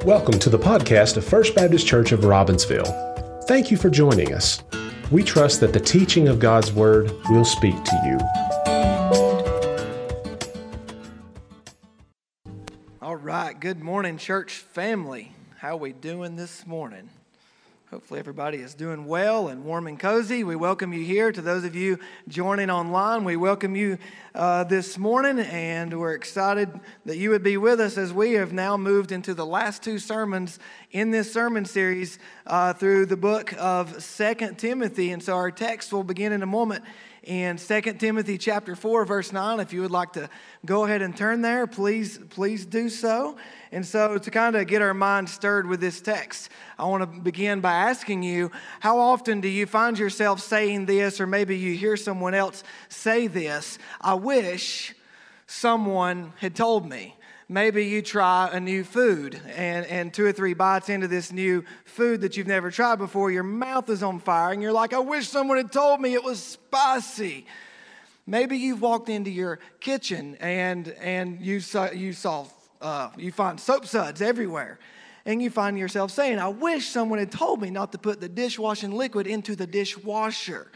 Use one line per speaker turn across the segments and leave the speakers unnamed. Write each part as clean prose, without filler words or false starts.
Welcome to the podcast of First Baptist Church of Robbinsville. Thank you for joining us. We trust that the teaching of God's Word will speak to
you. All right, good morning, church family. How are we doing this morning? Hopefully everybody is doing well and warm and cozy. We welcome you here. To those of you joining online, we welcome you this morning, and we're excited that you would be with us as we have now moved into the last two sermons in this sermon series through the book of 2 Timothy. And so our text will begin in a moment in 2 Timothy chapter 4, verse 9. If you would like to go ahead and turn there, please do so. And so to kind of get our minds stirred with this text, I want to begin by asking you, how often do you find yourself saying this, or maybe you hear someone else say this? I wish someone had told me. Maybe you try a new food, and 2 or 3 bites into this new food that you've never tried before, your mouth is on fire, and you're like, I wish someone had told me it was spicy. Maybe you've walked into your kitchen and you find soap suds everywhere, and you find yourself saying, I wish someone had told me not to put the dishwashing liquid into the dishwasher.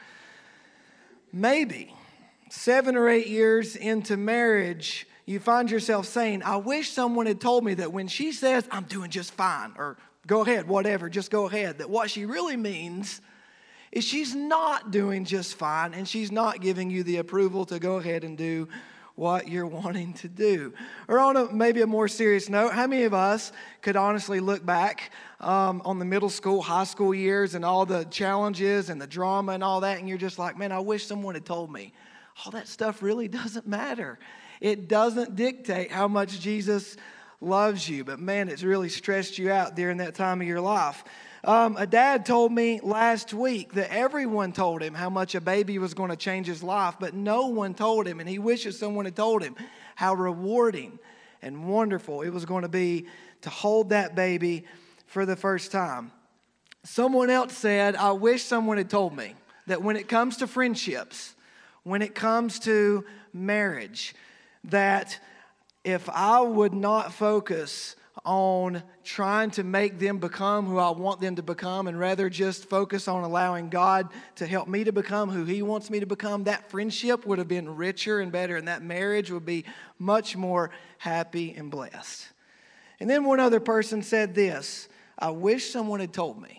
Maybe 7 or 8 years into marriage, you find yourself saying, I wish someone had told me that when she says, I'm doing just fine, or go ahead, whatever, just go ahead, that what she really means is she's not doing just fine, and she's not giving you the approval to go ahead and do what you're wanting to do. Or on maybe a more serious note, how many of us could honestly look back on the middle school, high school years and all the challenges and the drama and all that, and you're just like, man, I wish someone had told me. All that stuff really doesn't matter. It doesn't dictate how much Jesus loves you, but man, it's really stressed you out during that time of your life. A dad told me last week that everyone told him how much a baby was going to change his life, but no one told him, and he wishes someone had told him how rewarding and wonderful it was going to be to hold that baby for the first time. Someone else said, I wish someone had told me that when it comes to friendships, when it comes to marriage, that if I would not focus on trying to make them become who I want them to become, and rather just focus on allowing God to help me to become who He wants me to become, that friendship would have been richer and better, and that marriage would be much more happy and blessed. And then one other person said this, I wish someone had told me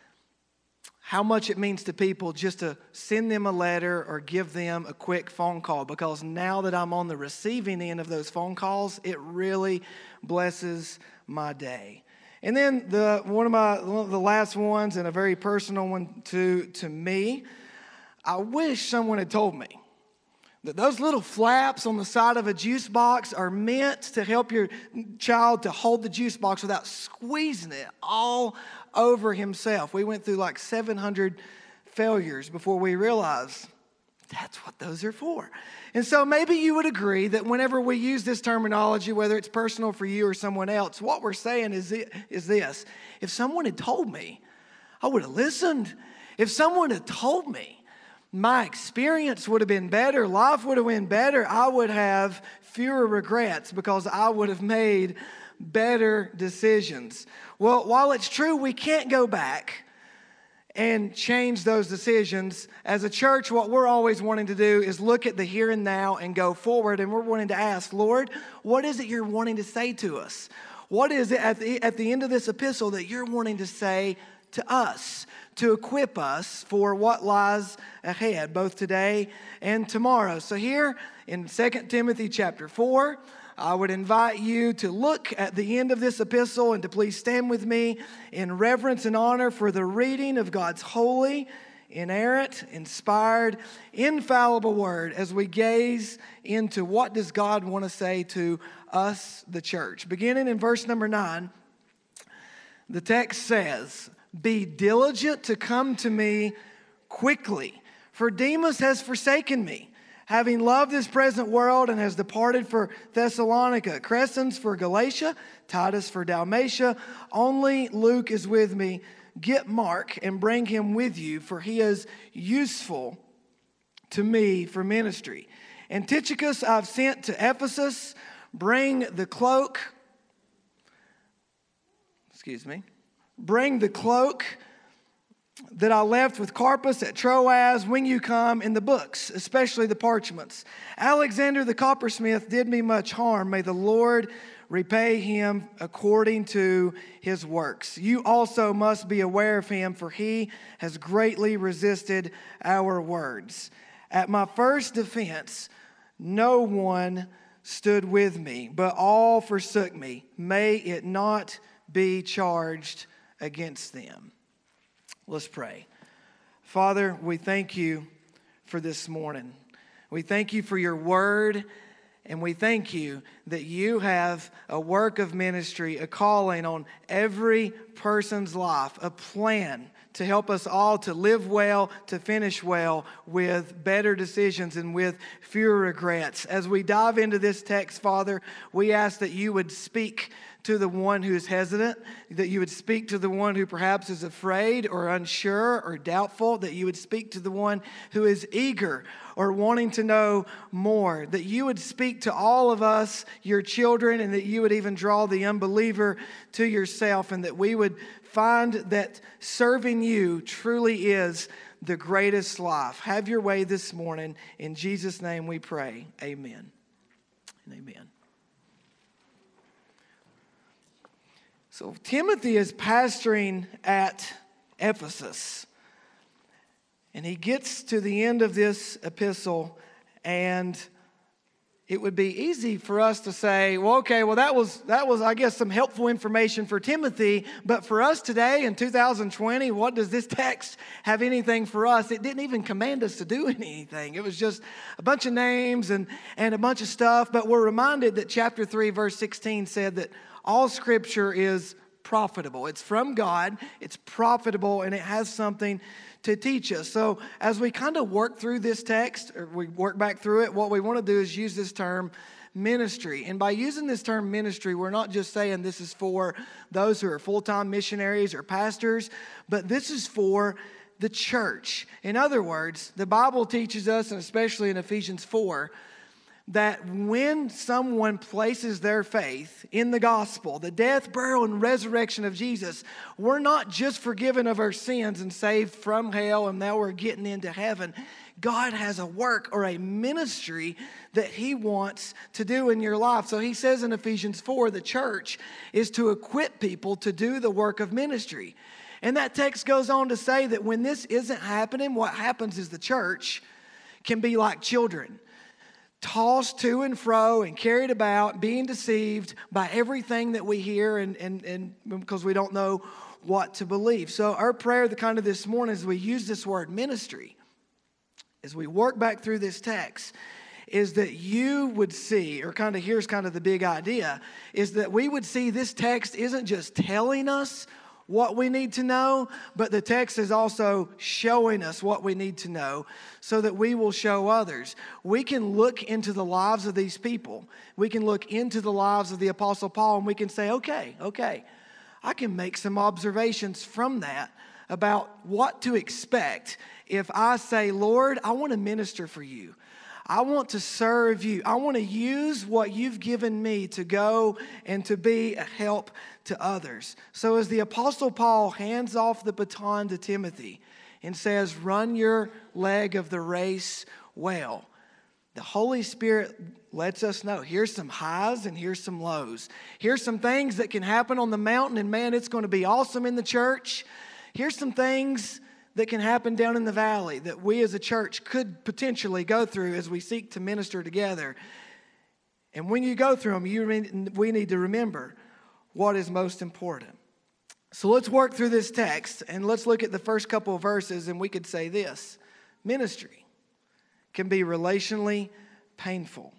how much it means to people just to send them a letter or give them a quick phone call, because now that I'm on the receiving end of those phone calls, it really blesses my day. And then one of the last ones, and a very personal one to me, I wish someone had told me that those little flaps on the side of a juice box are meant to help your child to hold the juice box without squeezing it all over himself. We went through like 700 failures before we realized that's what those are for. And so maybe you would agree that whenever we use this terminology, whether it's personal for you or someone else, what we're saying is this. If someone had told me, I would have listened. If someone had told me, my experience would have been better, life would have been better, I would have fewer regrets because I would have made better decisions. Well, while it's true we can't go back and change those decisions, as a church, what we're always wanting to do is look at the here and now and go forward, and we're wanting to ask, Lord, what is it you're wanting to say to us? What is it at the end of this epistle that you're wanting to say to us, to equip us for what lies ahead, both today and tomorrow? So here in 2 Timothy chapter 4, I would invite you to look at the end of this epistle and to please stand with me in reverence and honor for the reading of God's holy, inerrant, inspired, infallible word as we gaze into what does God want to say to us, the church. Beginning in verse number 9, the text says, be diligent to come to me quickly, for Demas has forsaken me, having loved this present world, and has departed for Thessalonica. Crescens for Galatia, Titus for Dalmatia. Only Luke is with me. Get Mark and bring him with you, for he is useful to me for ministry. And Tychicus I've sent to Ephesus. Bring the cloak bring the cloak that I left with Carpus at Troas when you come in the books, especially the parchments. Alexander the coppersmith did me much harm. May the Lord repay him according to his works. You also must be aware of him, for he has greatly resisted our words. At my first defense, no one stood with me, but all forsook me. May it not be charged against them. Let's pray. Father, we thank you for this morning. We thank you for your word, and we thank you that you have a work of ministry, a calling on every person's life, a plan to help us all to live well, to finish well, with better decisions and with fewer regrets. As we dive into this text, Father, we ask that you would speak to the one who is hesitant, that you would speak to the one who perhaps is afraid or unsure or doubtful, that you would speak to the one who is eager or wanting to know more, that you would speak to all of us, your children, and that you would even draw the unbeliever to yourself, and that we would find that serving you truly is the greatest life. Have your way this morning. In Jesus' name we pray. Amen and amen. So Timothy is pastoring at Ephesus, and he gets to the end of this epistle, and it would be easy for us to say, well, okay, well, that was, I guess, some helpful information for Timothy, but for us today in 2020, what does this text have anything for us? It didn't even command us to do anything. It was just a bunch of names and a bunch of stuff, but we're reminded that chapter 3, verse 16 said that all Scripture is profitable. It's from God, it's profitable, and it has something to teach us. So as we kind of work through this text, or we work back through it, what we want to do is use this term ministry. And by using this term ministry, we're not just saying this is for those who are full-time missionaries or pastors, but this is for the church. In other words, the Bible teaches us, and especially in Ephesians 4, that when someone places their faith in the gospel, the death, burial, and resurrection of Jesus, we're not just forgiven of our sins and saved from hell and now we're getting into heaven. God has a work or a ministry that he wants to do in your life. So he says in Ephesians 4, the church is to equip people to do the work of ministry. And that text goes on to say that when this isn't happening, what happens is the church can be like children, tossed to and fro and carried about, being deceived by everything that we hear and because we don't know what to believe. So our prayer this morning as we use this word ministry, as we work back through this text, is that you would see, or here's the big idea, is that we would see this text isn't just telling us what we need to know, but the text is also showing us what we need to know so that we will show others. We can look into the lives of these people. We can look into the lives of the Apostle Paul and we can say, okay, I can make some observations from that about what to expect if I say, Lord, I want to minister for you. I want to serve you. I want to use what you've given me to go and to be a help to others. So as the Apostle Paul hands off the baton to Timothy and says, run your leg of the race well, the Holy Spirit lets us know here's some highs and here's some lows. Here's some things that can happen on the mountain, and man, it's going to be awesome in the church. Here's some things that can happen down in the valley that we as a church could potentially go through as we seek to minister together. And when you go through them, we need to remember what is most important. So let's work through this text and let's look at the first couple of verses, and we could say this: ministry can be relationally painful.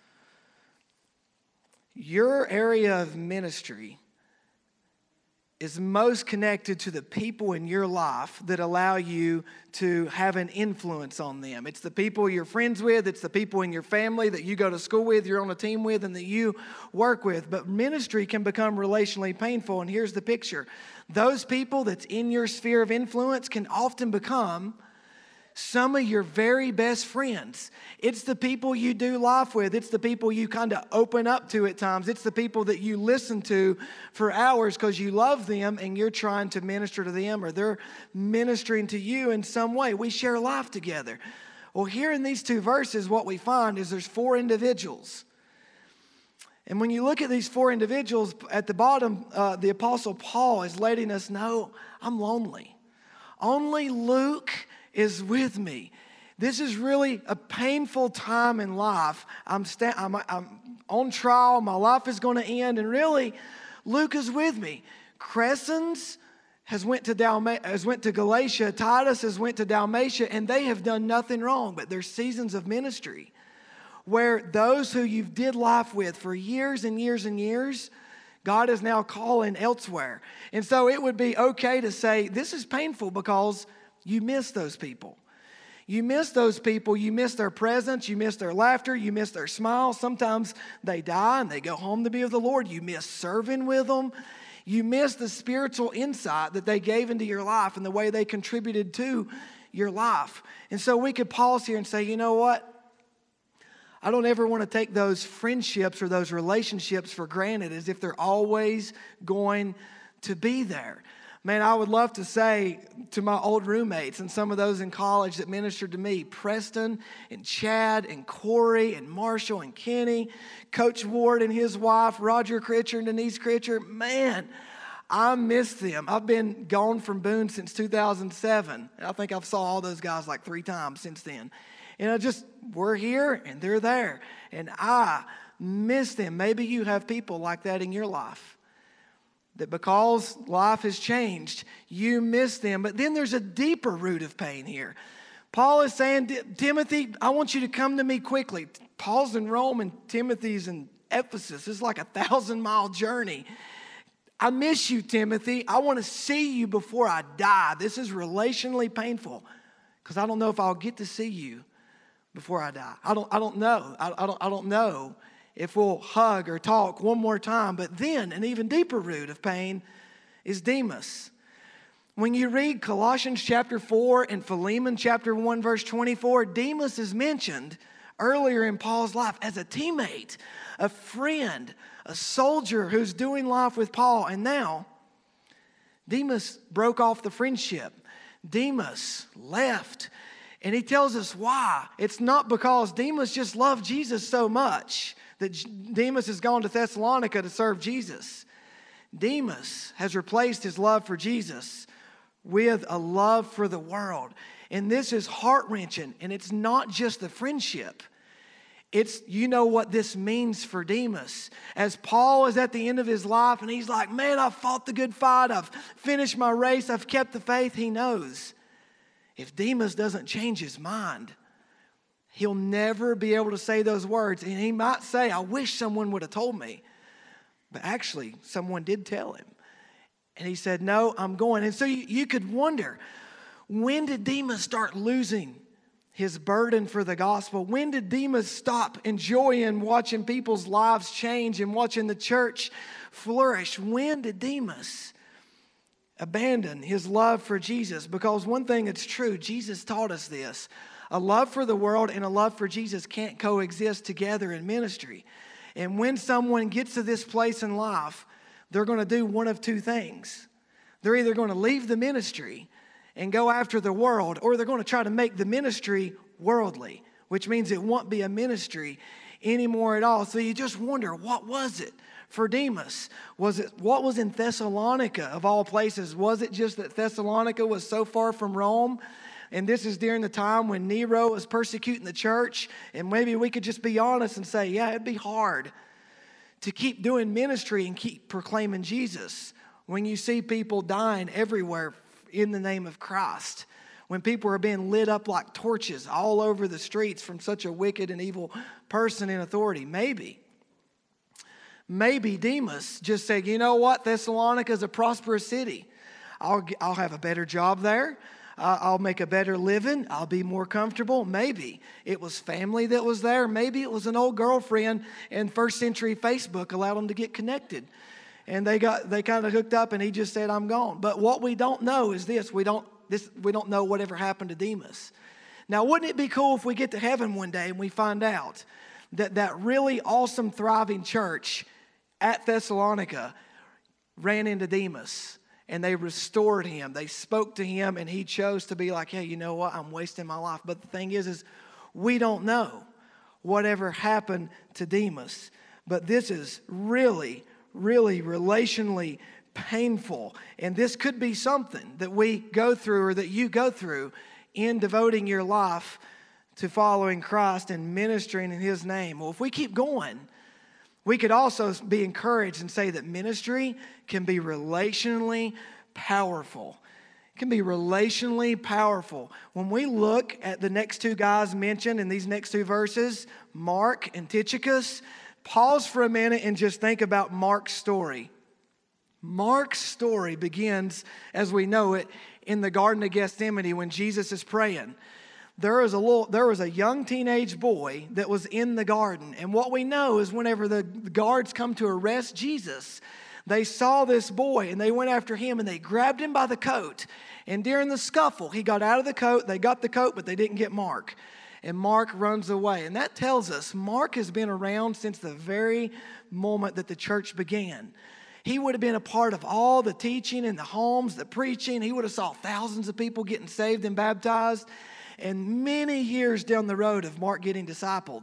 Your area of ministry is most connected to the people in your life that allow you to have an influence on them. It's the people you're friends with. It's the people in your family that you go to school with, you're on a team with, and that you work with. But ministry can become relationally painful. And here's the picture. Those people that's in your sphere of influence can often become some of your very best friends. It's the people you do life with. It's the people you kind of open up to at times. It's the people that you listen to for hours because you love them and you're trying to minister to them, or they're ministering to you in some way. We share life together. Well, here in these two verses, what we find is there's 4 individuals. And when you look at these 4 individuals, at the bottom, the Apostle Paul is letting us know, I'm lonely. Only Luke is with me. This is really a painful time in life. I'm on trial. My life is going to end. And really, Luke is with me. Crescens has went to Galatia. Titus has went to Dalmatia. And they have done nothing wrong. But there's seasons of ministry where those who you've did life with for years and years and years, God is now calling elsewhere. And so it would be okay to say, this is painful because you miss those people. You miss those people. You miss their presence. You miss their laughter. You miss their smile. Sometimes they die and they go home to be with the Lord. You miss serving with them. You miss the spiritual insight that they gave into your life and the way they contributed to your life. And so we could pause here and say, you know what? I don't ever want to take those friendships or those relationships for granted as if they're always going to be there. Man, I would love to say to my old roommates and some of those in college that ministered to me, Preston and Chad and Corey and Marshall and Kenny, Coach Ward and his wife, Roger Critcher and Denise Critcher, man, I miss them. I've been gone from Boone since 2007. I think I've saw all those guys like 3 times since then. And we're here and they're there. And I miss them. Maybe you have people like that in your life. That because life has changed, you miss them. But then there's a deeper root of pain here. Paul is saying, Timothy, I want you to come to me quickly. Paul's in Rome and Timothy's in Ephesus. It's like a 1,000-mile journey. I miss you, Timothy. I want to see you before I die. This is relationally painful because I don't know if I'll get to see you before I die. I don't know. I don't know if we'll hug or talk one more time. But then an even deeper root of pain is Demas. When you read Colossians chapter 4 and Philemon chapter 1 verse 24, Demas is mentioned earlier in Paul's life as a teammate, a friend, a soldier who's doing life with Paul. And now Demas broke off the friendship. Demas left. And he tells us why. It's not because Demas just loved Jesus so much that Demas has gone to Thessalonica to serve Jesus. Demas has replaced his love for Jesus with a love for the world. And this is heart-wrenching. And it's not just the friendship. It's, you know what this means for Demas. As Paul is at the end of his life and he's like, man, I've fought the good fight. I've finished my race. I've kept the faith. He knows if Demas doesn't change his mind, he'll never be able to say those words. And he might say, I wish someone would have told me. But actually, someone did tell him. And he said, no, I'm going. And so you could wonder, when did Demas start losing his burden for the gospel? When did Demas stop enjoying watching people's lives change and watching the church flourish? When did Demas abandon his love for Jesus? Because one thing that's true, Jesus taught us this. A love for the world and a love for Jesus can't coexist together in ministry. And when someone gets to this place in life, they're going to do one of 2 things. They're either going to leave the ministry and go after the world, or they're going to try to make the ministry worldly, which means it won't be a ministry anymore at all. So you just wonder, what was it for Demas? What was in Thessalonica of all places? Was it just that Thessalonica was so far from Rome? And this is during the time when Nero was persecuting the church. And maybe we could just be honest and say, yeah, it'd be hard to keep doing ministry and keep proclaiming Jesus when you see people dying everywhere in the name of Christ. When people are being lit up like torches all over the streets from such a wicked and evil person in authority. Maybe Demas just said, you know what? Thessalonica is a prosperous city. I'll have a better job there. I'll make a better living. I'll be more comfortable. Maybe it was family that was there. Maybe it was an old girlfriend, and first century Facebook allowed them to get connected. And they kind of hooked up, and he just said, I'm gone. But what we don't know is this. We don't know whatever happened to Demas. Now, wouldn't it be cool if we get to heaven one day and we find out that that really awesome, thriving church at Thessalonica ran into Demas and they restored him. They spoke to him and he chose to be like, hey, you know what? I'm wasting my life. But the thing is we don't know whatever happened to Demas. But this is really, really relationally painful. And this could be something that we go through or that you go through in devoting your life to following Christ and ministering in His name. Well, if we keep going, we could also be encouraged and say that ministry can be relationally powerful. It can be relationally powerful. When we look at the next two guys mentioned in these next two verses, Mark and Tychicus, pause for a minute and just think about Mark's story. Mark's story begins, as we know it, in the Garden of Gethsemane when Jesus is praying. There was a young teenage boy that was in the garden. And what we know is whenever the guards come to arrest Jesus, they saw this boy and they went after him and they grabbed him by the coat. And during the scuffle, he got out of the coat. They got the coat, but they didn't get Mark. And Mark runs away. And that tells us Mark has been around since the very moment that the church began. He would have been a part of all the teaching in the homes, the preaching. He would have saw thousands of people getting saved and baptized. And many years down the road of Mark getting discipled,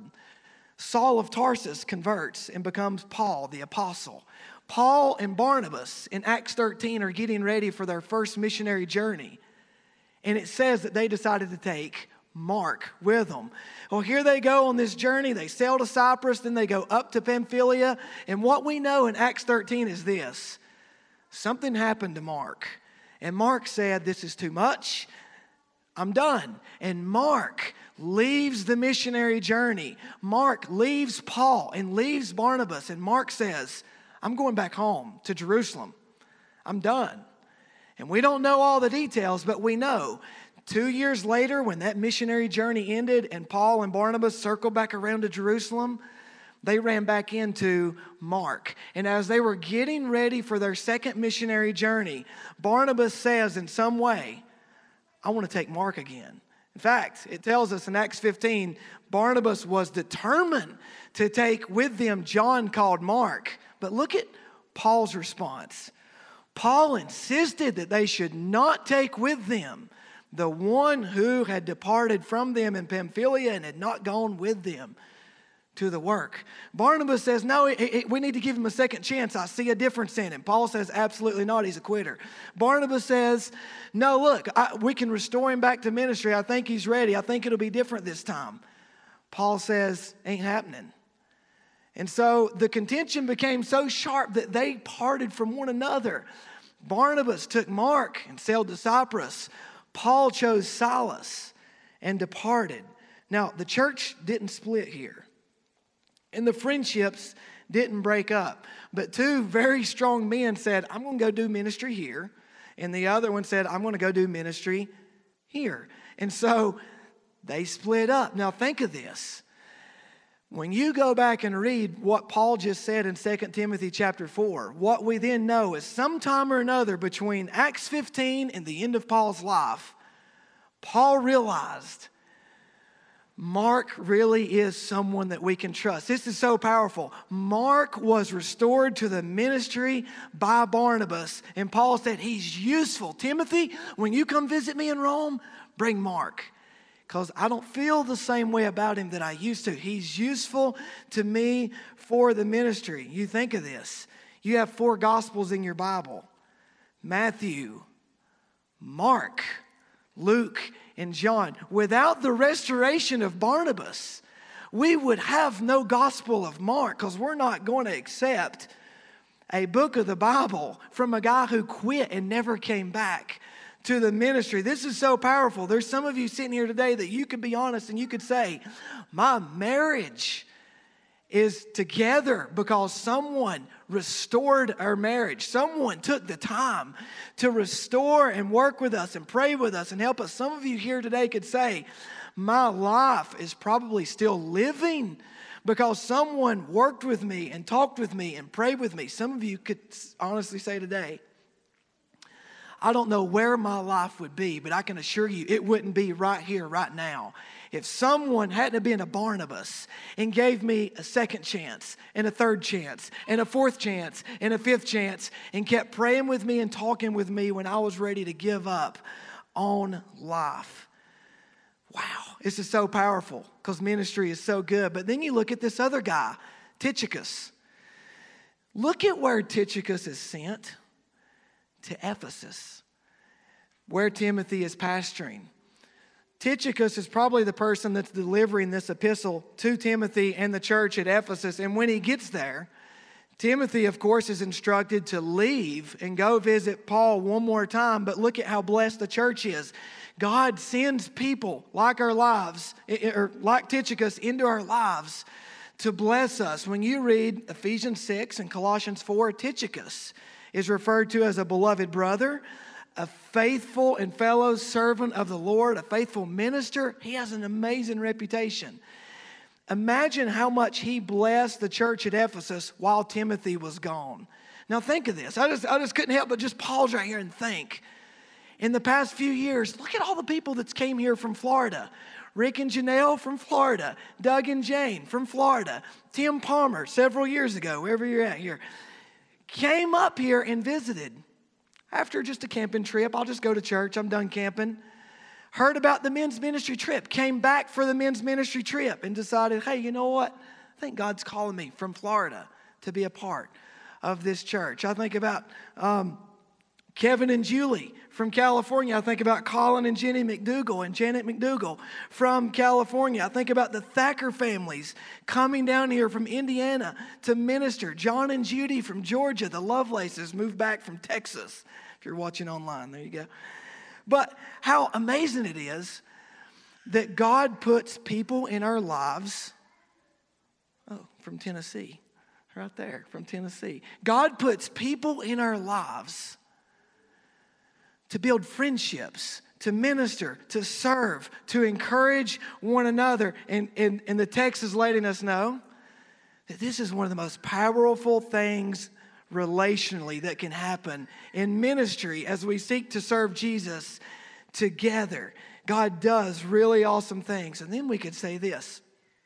Saul of Tarsus converts and becomes Paul, the apostle. Paul and Barnabas in Acts 13 are getting ready for their first missionary journey. And it says that they decided to take Mark with them. Well, here they go on this journey. They sail to Cyprus, then they go up to Pamphylia. And what we know in Acts 13 is this. Something happened to Mark. And Mark said, this is too much. I'm done. And Mark leaves the missionary journey. Mark leaves Paul and leaves Barnabas. And Mark says, I'm going back home to Jerusalem. I'm done. And we don't know all the details, but we know 2 years later when that missionary journey ended and Paul and Barnabas circled back around to Jerusalem, they ran back into Mark. And as they were getting ready for their second missionary journey, Barnabas says in some way, I want to take Mark again. In fact, it tells us in Acts 15, Barnabas was determined to take with them John called Mark. But look at Paul's response. Paul insisted that they should not take with them the one who had departed from them in Pamphylia and had not gone with them to the work. Barnabas says, no, we need to give him a second chance. I see a difference in him. Paul says, absolutely not. He's a quitter. Barnabas says, no, look, we can restore him back to ministry. I think he's ready. I think it'll be different this time. Paul says, ain't happening. And so the contention became so sharp that they parted from one another. Barnabas took Mark and sailed to Cyprus. Paul chose Silas and departed. Now, the church didn't split here. And the friendships didn't break up. But two very strong men said, I'm going to go do ministry here. And the other one said, I'm going to go do ministry here. And so they split up. Now think of this. When you go back and read what Paul just said in 2 Timothy chapter 4, what we then know is sometime or another between Acts 15 and the end of Paul's life, Paul realized Mark really is someone that we can trust. This is so powerful. Mark was restored to the ministry by Barnabas. And Paul said, he's useful. Timothy, when you come visit me in Rome, bring Mark. Because I don't feel the same way about him that I used to. He's useful to me for the ministry. You think of this. You have 4 Gospels in your Bible. Matthew, Mark, Luke, and John. Without the restoration of Barnabas, we would have no Gospel of Mark because we're not going to accept a book of the Bible from a guy who quit and never came back to the ministry. This is so powerful. There's some of you sitting here today that you could be honest and you could say, my marriage is together because someone restored our marriage. Someone took the time to restore and work with us and pray with us and help us. Some of you here today could say, my life is probably still living because someone worked with me and talked with me and prayed with me. Some of you could honestly say today, I don't know where my life would be, but I can assure you it wouldn't be right here, right now. If someone hadn't been a Barnabas and gave me a second chance and a third chance and a fourth chance and a fifth chance and kept praying with me and talking with me when I was ready to give up on life. Wow, this is so powerful because ministry is so good. But then you look at this other guy, Tychicus. Look at where Tychicus is sent, to Ephesus, where Timothy is pastoring. Tychicus is probably the person that's delivering this epistle to Timothy and the church at Ephesus. And when he gets there, Timothy, of course, is instructed to leave and go visit Paul one more time. But look at how blessed the church is. God sends people like our lives, or like Tychicus, into our lives to bless us. When you read Ephesians 6 and Colossians 4, Tychicus is referred to as a beloved brother, a faithful and fellow servant of the Lord, a faithful minister. He has an amazing reputation. Imagine how much he blessed the church at Ephesus while Timothy was gone. Now think of this. I just couldn't help but just pause right here and think. In the past few years, look at all the people that came here from Florida. Rick and Janelle from Florida. Doug and Jane from Florida. Tim Palmer, several years ago, wherever you're at here, came up here and visited. After just a camping trip, I'll just go to church. I'm done camping. Heard about the men's ministry trip. Came back for the men's ministry trip and decided, hey, you know what? I think God's calling me from Florida to be a part of this church. I think about Kevin and Julie from California. I think about Colin and Jenny McDougall and Janet McDougall from California. I think about the Thacker families coming down here from Indiana to minister. John and Judy from Georgia, the Lovelaces, moved back from Texas. If you're watching online, there you go. But how amazing it is that God puts people in our lives. Oh, from Tennessee, right there, from Tennessee. God puts people in our lives to build friendships, to minister, to serve, to encourage one another. And the text is letting us know that this is one of the most powerful things relationally that can happen in ministry as we seek to serve Jesus together. God does really awesome things. And then we could say this.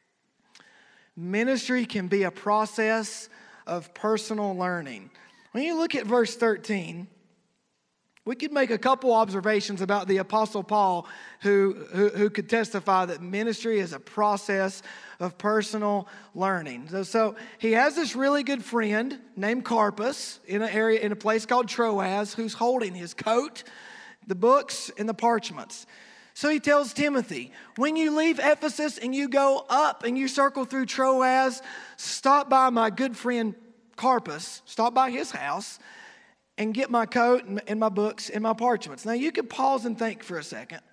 Ministry can be a process of personal learning. When you look at verse 13, we could make a couple observations about the Apostle Paul who could testify that ministry is a process of personal learning. So he has this really good friend named Carpus in a place called Troas who's holding his coat, the books, and the parchments. So he tells Timothy, when you leave Ephesus and you go up and you circle through Troas, stop by my good friend Carpus, stop by his house, and get my coat and my books and my parchments. Now, you could pause and think for a second.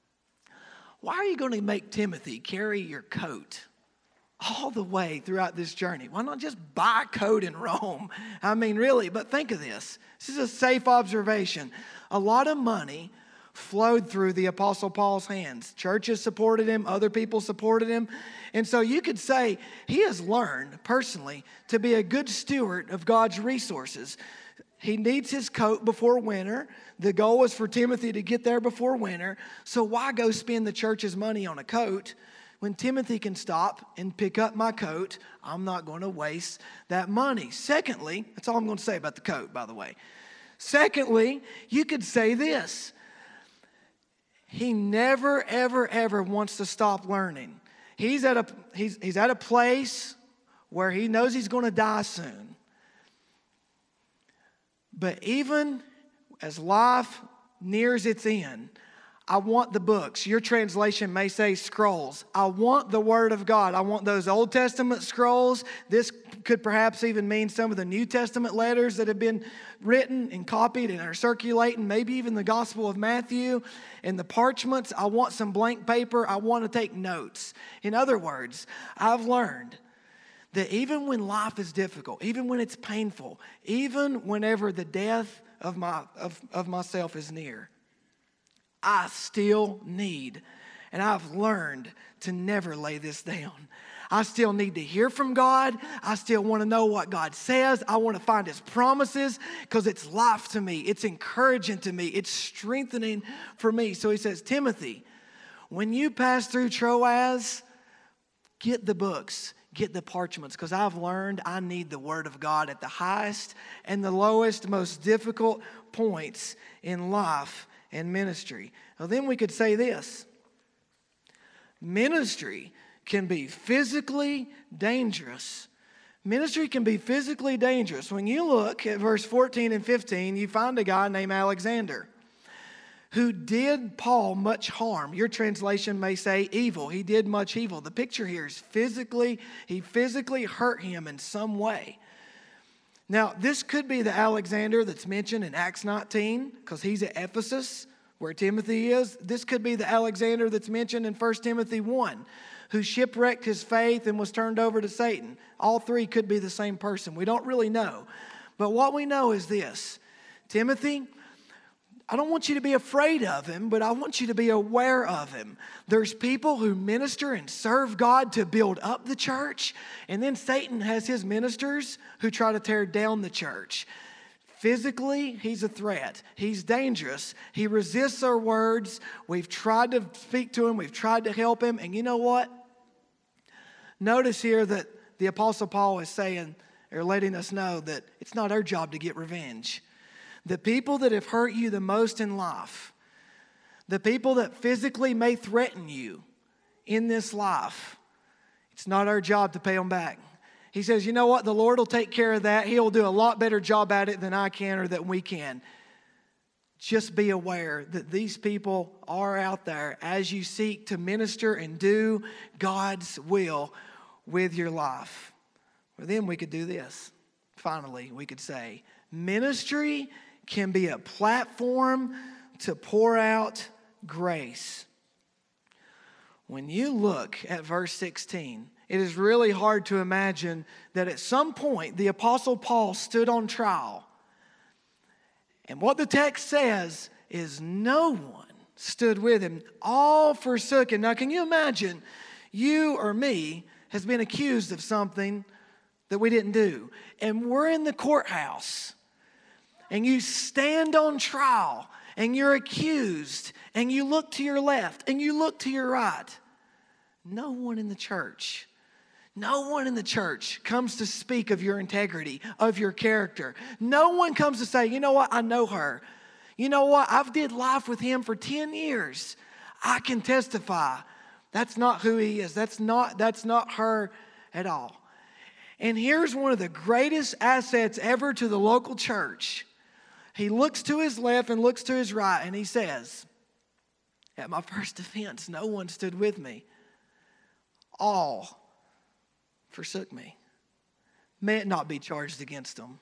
Why are you going to make Timothy carry your coat all the way throughout this journey? Why not just buy a coat in Rome? I mean, really, but think of this. This is a safe observation. A lot of money flowed through the Apostle Paul's hands. Churches supported him. Other people supported him. And so you could say he has learned personally to be a good steward of God's resources. He needs his coat before winter. The goal was for Timothy to get there before winter. So why go spend the church's money on a coat when Timothy can stop and pick up my coat? I'm not going to waste that money. Secondly, that's all I'm going to say about the coat, by the way. Secondly, you could say this. He never, ever, ever wants to stop learning. He's at a place where he knows he's going to die soon. But even as life nears its end, I want the books. Your translation may say scrolls. I want the Word of God. I want those Old Testament scrolls. This could perhaps even mean some of the New Testament letters that have been written and copied and are circulating, maybe even the Gospel of Matthew and the parchments. I want some blank paper. I want to take notes. In other words, I've learned that even when life is difficult, even when it's painful, even whenever the death of myself is near, I still need, and I've learned to never lay this down. I still need to hear from God. I still want to know what God says. I want to find His promises because it's life to me. It's encouraging to me. It's strengthening for me. So he says, Timothy, when you pass through Troas, get the books, get the parchments, because I've learned I need the Word of God at the highest and the lowest, most difficult points in life and ministry. Well, then we could say this. Ministry can be physically dangerous. Ministry can be physically dangerous. When you look at verse 14 and 15, you find a guy named Alexander who did Paul much harm. Your translation may say evil. He did much evil. The picture here is he physically hurt him in some way. Now, this could be the Alexander that's mentioned in Acts 19, because he's at Ephesus, where Timothy is. This could be the Alexander that's mentioned in 1 Timothy 1, who shipwrecked his faith and was turned over to Satan. All three could be the same person. We don't really know. But what we know is this. Timothy, I don't want you to be afraid of him, but I want you to be aware of him. There's people who minister and serve God to build up the church, and then Satan has his ministers who try to tear down the church. Physically, he's a threat. He's dangerous. He resists our words. We've tried to speak to him. We've tried to help him. And you know what? Notice here that the Apostle Paul is saying, or letting us know, that it's not our job to get revenge. The people that have hurt you the most in life, the people that physically may threaten you in this life, it's not our job to pay them back. He says, you know what? The Lord will take care of that. He'll do a lot better job at it than I can or that we can. Just be aware that these people are out there as you seek to minister and do God's will with your life. Well, then we could do this. Finally, we could say, ministry can be a platform to pour out grace. When you look at verse 16, it is really hard to imagine that at some point the Apostle Paul stood on trial. And what the text says is no one stood with him. All forsook him. Now, can you imagine you or me has been accused of something that we didn't do, and we're in the courthouse, and you stand on trial, and you're accused, and you look to your left, and you look to your right. No one in the church comes to speak of your integrity, of your character. No one comes to say, you know what, I know her. You know what, I've did life with him for 10 years. I can testify. That's not who he is. That's not her at all. And here's one of the greatest assets ever to the local church. He looks to his left and looks to his right, and he says, at my first defense, no one stood with me. All forsook me. May it not be charged against them.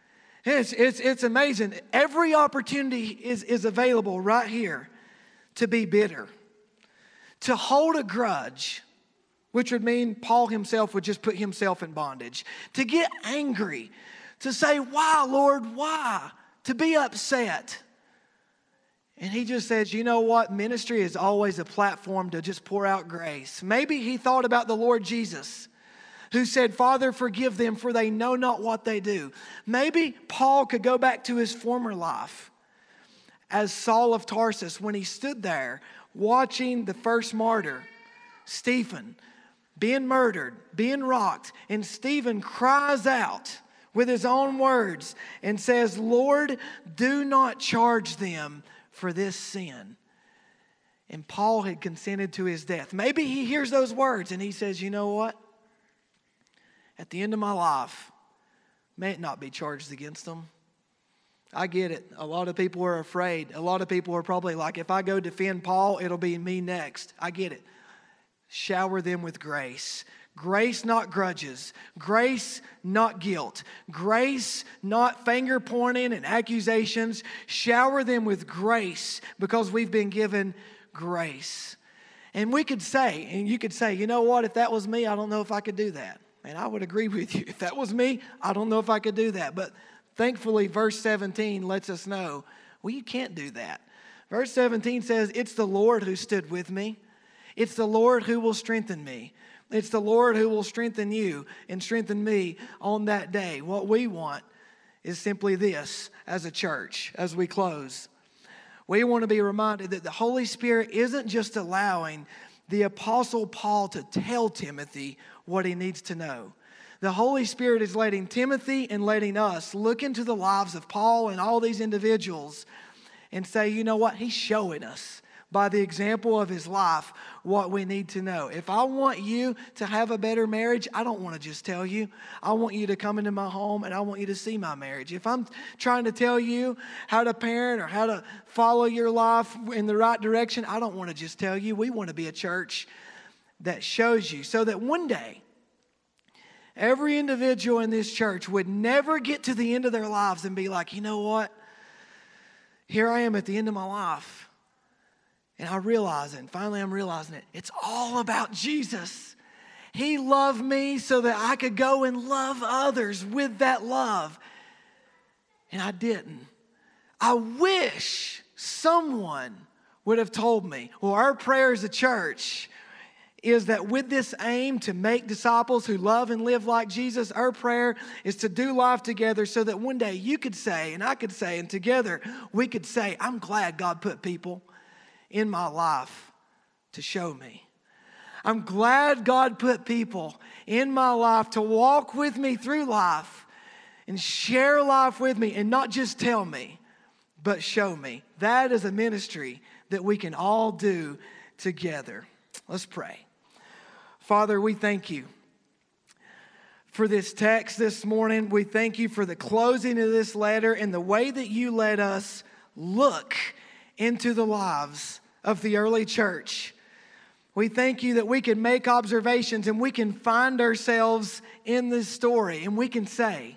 It's amazing. Every opportunity is available right here to be bitter, to hold a grudge, which would mean Paul himself would just put himself in bondage, to get angry, to say, why, Lord, why? To be upset. And he just says, you know what? Ministry is always a platform to just pour out grace. Maybe he thought about the Lord Jesus, who said, Father, forgive them, for they know not what they do. Maybe Paul could go back to his former life as Saul of Tarsus, when he stood there watching the first martyr, Stephen, being murdered, being rocked. And Stephen cries out with his own words and says, Lord, do not charge them for this sin. And Paul had consented to his death. Maybe he hears those words and he says, you know what? At the end of my life, may it not be charged against them. I get it. A lot of people are afraid. A lot of people are probably like, if I go defend Paul, it'll be me next. I get it. Shower them with grace. Grace, not grudges. Grace, not guilt. Grace, not finger pointing and accusations. Shower them with grace because we've been given grace. And we could say, and you could say, you know what? If that was me, I don't know if I could do that. And I would agree with you. If that was me, I don't know if I could do that. But thankfully, verse 17 lets us know, well, you can't do that. Verse 17 says, it's the Lord who stood with me. It's the Lord who will strengthen me. It's the Lord who will strengthen you and strengthen me on that day. What we want is simply this as a church, as we close. We want to be reminded that the Holy Spirit isn't just allowing the Apostle Paul to tell Timothy what he needs to know. The Holy Spirit is letting Timothy and letting us look into the lives of Paul and all these individuals and say, you know what? He's showing us by the example of his life what we need to know. If I want you to have a better marriage, I don't want to just tell you. I want you to come into my home and I want you to see my marriage. If I'm trying to tell you how to parent or how to follow your life in the right direction, I don't want to just tell you. We want to be a church that shows you so that one day, every individual in this church would never get to the end of their lives and be like, you know what? Here I am at the end of my life. And I realize it, and finally I'm realizing it. It's all about Jesus. He loved me so that I could go and love others with that love. And I didn't. I wish someone would have told me, well, our prayer as a church is that with this aim to make disciples who love and live like Jesus, our prayer is to do life together so that one day you could say, and I could say, and together we could say, I'm glad God put people in my life to show me. I'm glad God put people in my life to walk with me through life and share life with me and not just tell me, but show me. That is a ministry that we can all do together. Let's pray. Father, we thank you for this text this morning. We thank you for the closing of this letter and the way that you let us look into the lives of the early church. We thank you that we can make observations and we can find ourselves in this story and we can say,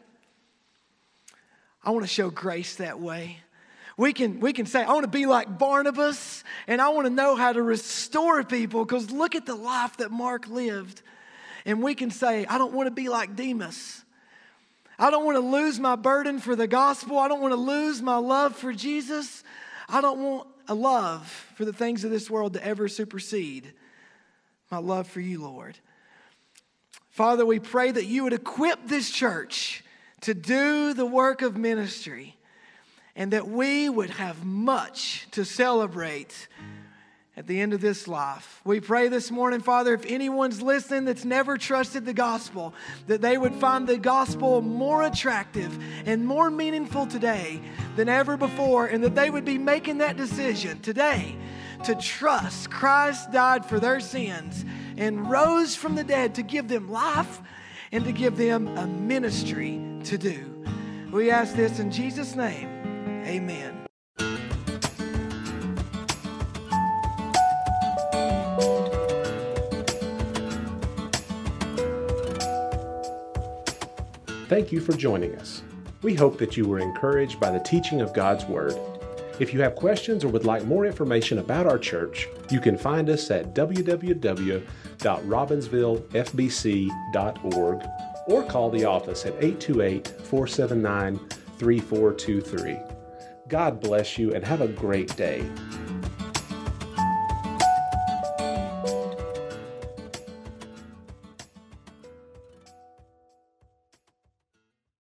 I want to show grace that way. We can say, I want to be like Barnabas and I want to know how to restore people because look at the life that Mark lived. And we can say, I don't want to be like Demas. I don't want to lose my burden for the gospel. I don't want to lose my love for Jesus. I don't want a love for the things of this world to ever supersede my love for you, Lord. Father, we pray that you would equip this church to do the work of ministry and that we would have much to celebrate at the end of this life. We pray this morning, Father, if anyone's listening that's never trusted the gospel, that they would find the gospel more attractive and more meaningful today than ever before, and that they would be making that decision today to trust Christ died for their sins and rose from the dead to give them life and to give them a ministry to do. We ask this in Jesus' name, amen.
Thank you for joining us. We hope that you were encouraged by the teaching of God's Word. If you have questions or would like more information about our church, you can find us at www.robbinsvillefbc.org or call the office at 828-479-3423. God bless you and have a great day.